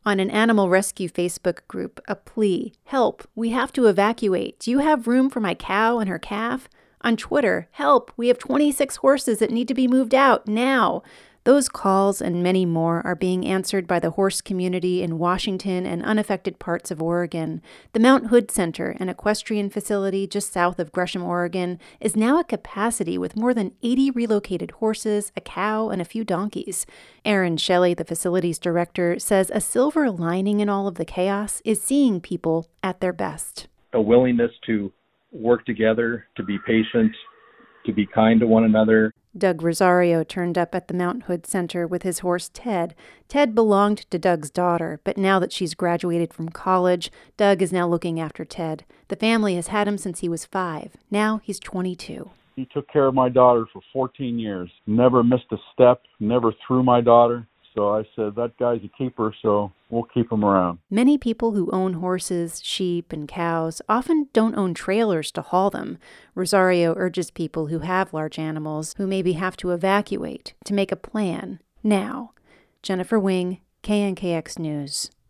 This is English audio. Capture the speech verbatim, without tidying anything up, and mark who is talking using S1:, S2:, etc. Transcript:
S1: On an animal rescue Facebook group, a plea, "Help, we have to evacuate. Do you have room for my cow and her calf?" On Twitter, "Help, we have twenty-six horses that need to be moved out now." Those calls and many more are being answered by the horse community in Washington and unaffected parts of Oregon. The Mount Hood Center, an equestrian facility just south of Gresham, Oregon, is now at capacity with more than eighty relocated horses, a cow, and a few donkeys. Aaron Shelley, the facility's director, says a silver lining in all of the chaos is seeing people at their best.
S2: A willingness to work together, to be patient, to be kind to one another.
S1: Doug Rosario turned up at the Mount Hood Center with his horse Ted. Ted belonged to Doug's daughter, but now that she's graduated from college, Doug is now looking after Ted. The family has had him since he was five. Now he's twenty-two.
S3: He took care of my daughter for fourteen years. Never missed a step, never threw my daughter. So I said, that guy's a keeper, so we'll keep him around.
S1: Many people who own horses, sheep, and cows often don't own trailers to haul them. Rosario urges people who have large animals who maybe have to evacuate to make a plan now. Jennifer Wing, K N K X News.